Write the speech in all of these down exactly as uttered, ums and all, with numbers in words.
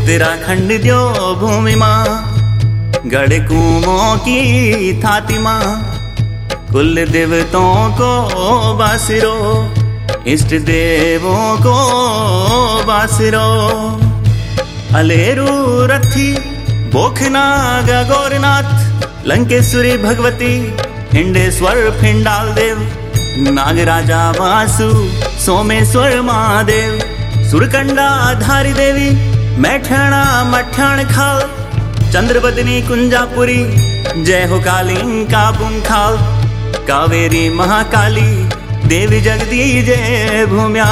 उत्तराखंड जो भूमि मां गढ़ कुमों की थाती मां कुल देवतों को बासिरो इष्ट देवों को बासिरो अलेरू रथी बोखनाग गौरनाथ लंकेश्वरी भगवती हिंडेश्वर फिंडाल देव नागराजा वासु सोमेश्वर महादेव सुरकंडा धारी देवी मैठाणा मठाण खाल चंद्रबदनी कुंजापुरी जय हो कालिंका बुंखाल कावेरी महाकाली देवी जगदी जय भूम्या।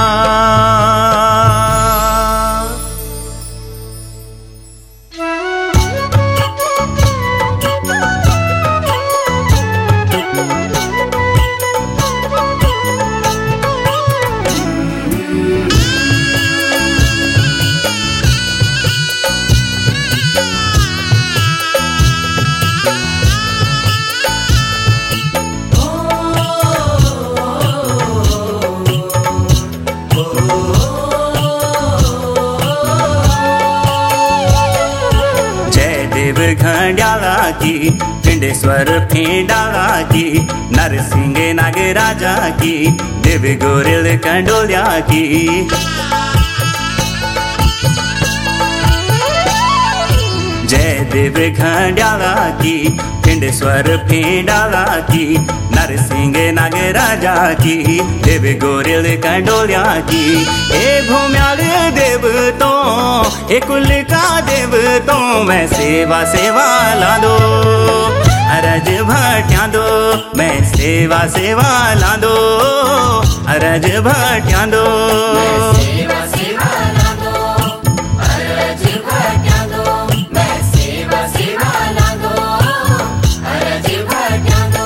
खंडाला की पिंडेश्वर फेंडाला की नरसिंह नागराजा की देवी गोरिल कंडोलिया की जय देव खंडाला की पिंडेश्वर फेंडाला की नरसिंह नागराजा की देवी गोरिल कंडोलिया की ए भूम्याल देव तो ए कुल का देव तो मैं सेवा सेवा ला दो अरज भट्या दो मैं सेवा सेवा ला दो अरज भट्या दो सेवा सेवा ला दो अरज भट्या दो मैं सेवा सेवा ला दो अरज भट्या दो।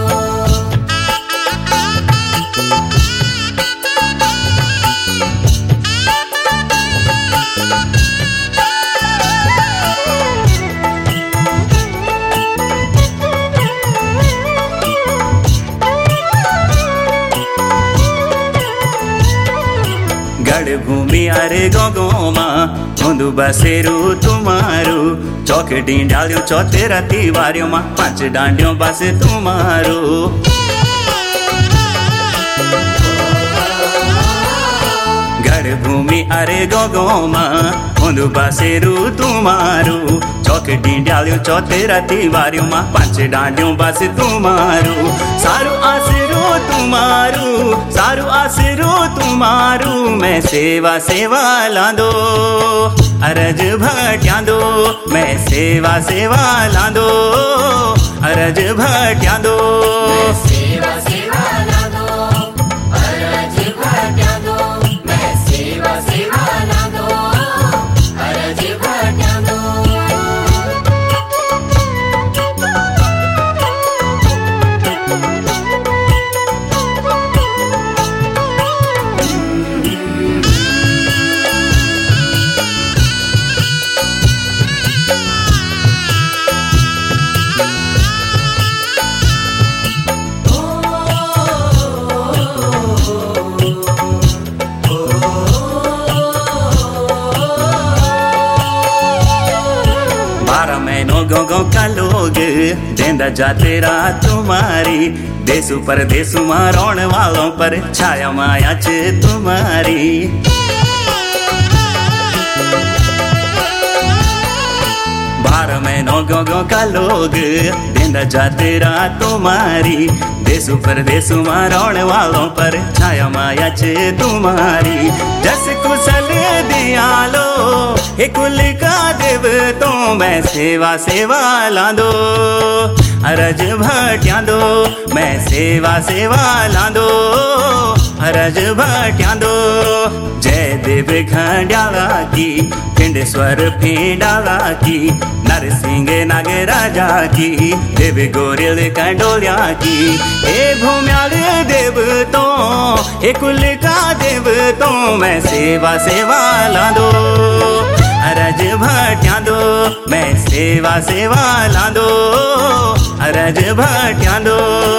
गढ़ भूमि अरे गोगो मां मुंदु बसेरू तुम्हारू चौक डींडालियो चौथे रती वारियो मां पांच डांडियों बस तुम्हारू गढ़ भूमि अरे गोगो मां मुंदु बसेरू तुम्हारू चौक डींडालियो चौथे रती वारियो मां पांच डांडियों बस तुम्हारू सारू आसरू तुम्हारू सारू आसरू तुम्हारू मैं सेवा सेवा ला दो अरज भट्या दो मैं सेवा सेवा ला दो अरज भट्या दो सेवा सेवा ला दो अरज भट्या दो मैं सेवा सेवा ला दो अरज भट्या दो। गोगो का लोग देंदा जाते रात तुम्हारी देशु परदेशु मां रोण वालों पर छाया माया च तुम्हारी बारह महीनों गोगो का लोग देंदा जाते रात तुम्हारी देशु परदेशु मां रोण वालों पर छाया माया च तुम्हारी जस कुशल दियालो हे कुल का देव तो मैं सेवा सेवा ला दो अरज भट्या दो मैं सेवा सेवा ला दो अरज भट्या दो जय देव खंडाला की पिंडेश्वर फेंडाला की नरसिंह नागराजा की देवी गोरिल कंडोलिया की ए भूम्याल देव तो ए कुल का देव तो मैं सेवा सेवा ला दो अरज भट्या दो मैं सेवा सेवा ला दो अरज भट्या दो।